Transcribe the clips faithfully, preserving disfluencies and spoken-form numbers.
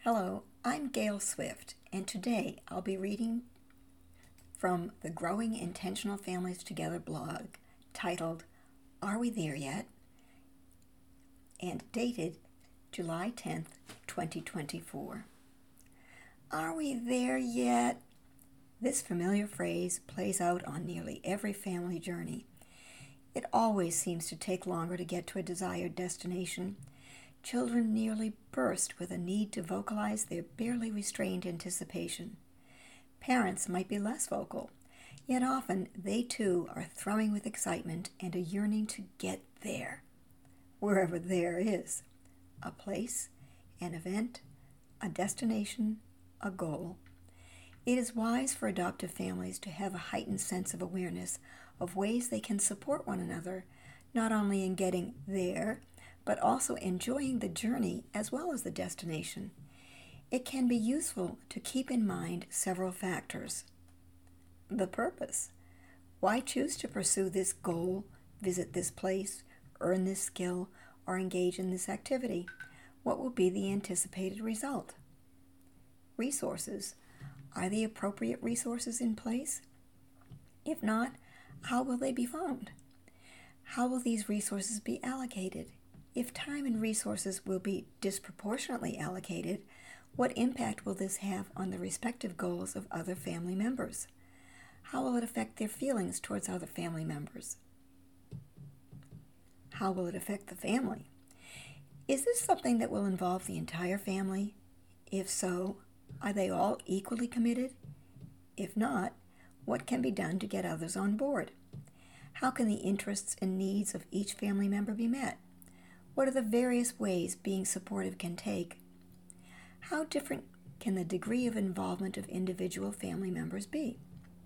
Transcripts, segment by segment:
Hello, I'm Gail Swift, and today I'll be reading from the Growing Intentional Families Together blog titled, Are We There Yet? And dated July tenth, twenty twenty-four. Are we there yet? This familiar phrase plays out on nearly every family journey. It always seems to take longer to get to a desired destination. Children nearly burst with a need to vocalize their barely restrained anticipation. Parents might be less vocal, yet often they too are thrumming with excitement and a yearning to get there, wherever there is. A place, an event, a destination, a goal. It is wise for adoptive families to have a heightened sense of awareness of ways they can support one another, not only in getting there, but also enjoying the journey as well as the destination. It can be useful to keep in mind several factors. The purpose. Why choose to pursue this goal, visit this place, earn this skill, or engage in this activity? What will be the anticipated result? Resources. Are the appropriate resources in place? If not, how will they be found? How will these resources be allocated? If time and resources will be disproportionately allocated, what impact will this have on the respective goals of other family members? How will it affect their feelings towards other family members? How will it affect the family? Is this something that will involve the entire family? If so, are they all equally committed? If not, what can be done to get others on board? How can the interests and needs of each family member be met? What are the various ways being supportive can take? How different can the degree of involvement of individual family members be?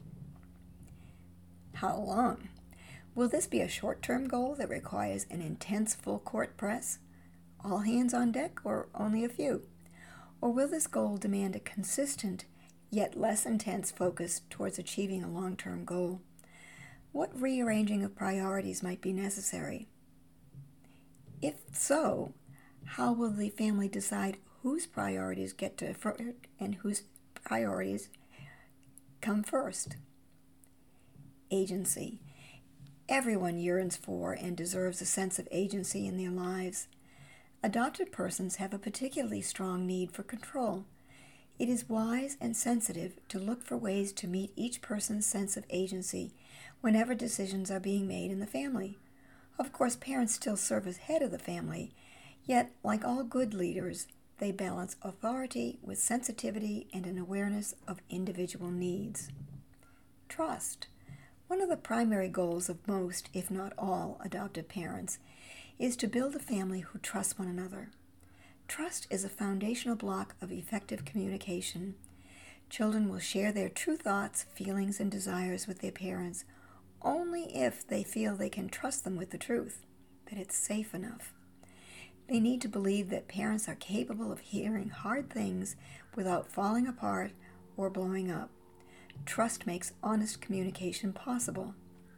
How long? Will this be a short-term goal that requires an intense full-court press, all hands on deck, or only a few? Or will this goal demand a consistent, yet less intense focus towards achieving a long-term goal? What rearranging of priorities might be necessary? If so, how will the family decide whose priorities get to first and whose priorities come first? Agency. Everyone yearns for and deserves a sense of agency in their lives. Adopted persons have a particularly strong need for control. It is wise and sensitive to look for ways to meet each person's sense of agency whenever decisions are being made in the family. Of course, parents still serve as head of the family, yet, like all good leaders, they balance authority with sensitivity and an awareness of individual needs. Trust. One of the primary goals of most, if not all, adoptive parents is to build a family who trust one another. Trust is a foundational block of effective communication. Children will share their true thoughts, feelings, and desires with their parents only if they feel they can trust them with the truth, that it's safe enough. They need to believe that parents are capable of hearing hard things without falling apart or blowing up. Trust makes honest communication possible.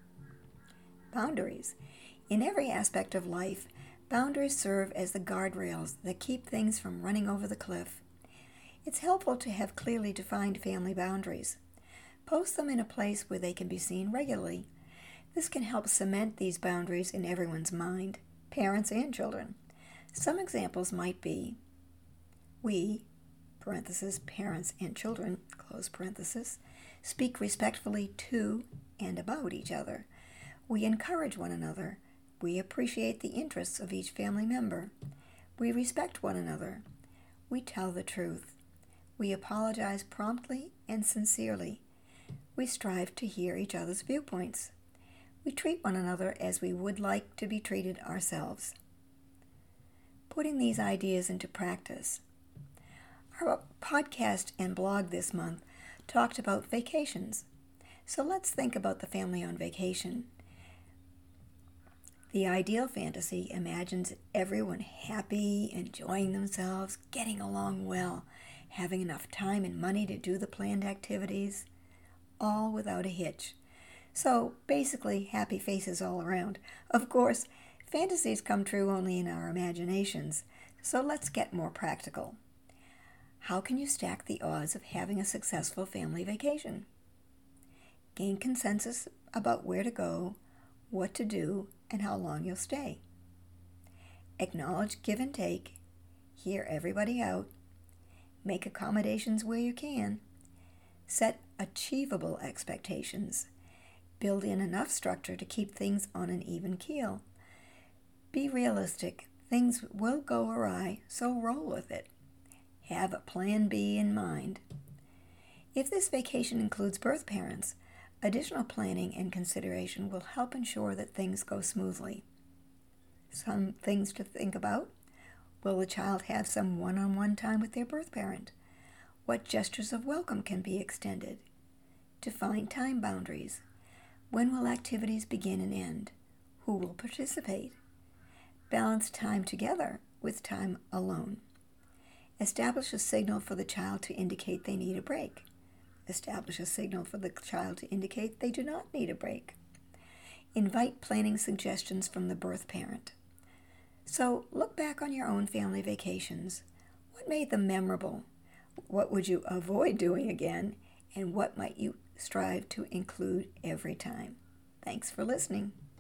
Boundaries. In every aspect of life, boundaries serve as the guardrails that keep things from running over the cliff. It's helpful to have clearly defined family boundaries. Post them in a place where they can be seen regularly. This can help cement these boundaries in everyone's mind, parents and children. Some examples might be, we, parenthesis, parents and children, close parenthesis, speak respectfully to and about each other. We encourage one another. We appreciate the interests of each family member. We respect one another. We tell the truth. We apologize promptly and sincerely. We strive to hear each other's viewpoints. We treat one another as we would like to be treated ourselves. Putting these ideas into practice. Our podcast and blog this month talked about vacations. So let's think about the family on vacation. The ideal fantasy imagines everyone happy, enjoying themselves, getting along well, having enough time and money to do the planned activities, all without a hitch. So basically, happy faces all around. Of course, fantasies come true only in our imaginations, so let's get more practical. How can you stack the odds of having a successful family vacation? Gain consensus about where to go, what to do, and how long you'll stay. Acknowledge give and take. Hear everybody out. Make accommodations where you can. Set achievable expectations. Build in enough structure to keep things on an even keel. Be realistic. Things will go awry, so roll with it. Have a plan B in mind. If this vacation includes birth parents, additional planning and consideration will help ensure that things go smoothly. Some things to think about. Will the child have some one-on-one time with their birth parent? What gestures of welcome can be extended? Define time boundaries. When will activities begin and end? Who will participate? Balance time together with time alone. Establish a signal for the child to indicate they need a break. Establish a signal for the child to indicate they do not need a break. Invite planning suggestions from the birth parent. So look back on your own family vacations. What made them memorable? What would you avoid doing again? And what might you strive to include every time? Thanks for listening.